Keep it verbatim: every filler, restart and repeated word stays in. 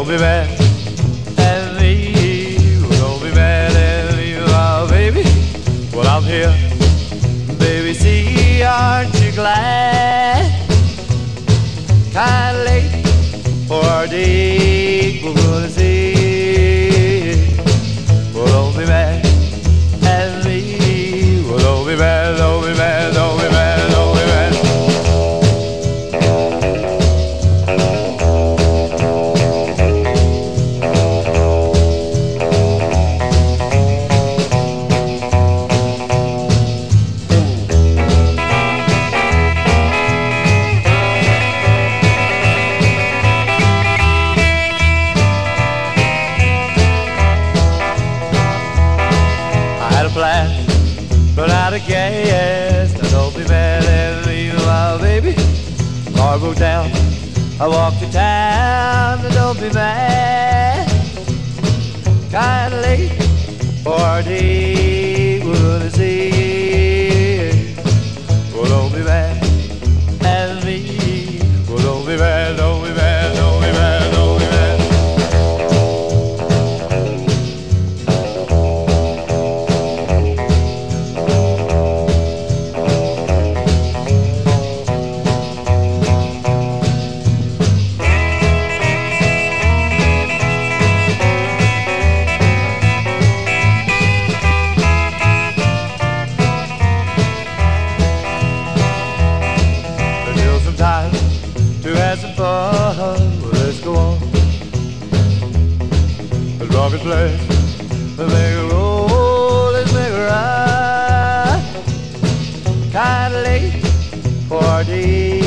don't be mad at me. Well, don't be mad at me, oh, baby. Well, I'm here, baby. See, aren't you glad? Kinda late for our date. We're gonna see. Well, don't be mad at me. Well, don't be mad, don't be mad, don't be mad, don't be mad. Flash, run out of gas. Now don't be mad at me, my baby. Car broke down, I walked to town. Now don't be mad. Kinda late for our date. We're gonna see. Well, don't be mad at me. Well, don't be mad, don't be mad, don't be mad, don't be mad. Time to have some fun. Well, let's go on. Let's rock and play. Let's make a roll. Let's make a ride. Kinda late for our date.